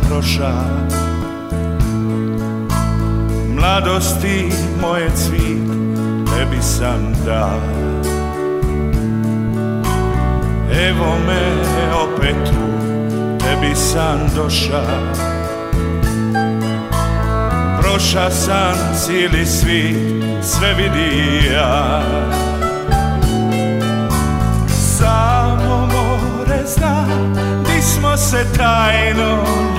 proša. Mladosti moje cvit, tebi sam dao. Evo me opet tu, tebi sam doša. Proša sam cijeli svit, sve vidi ja. Samo more zna, di smo se tajno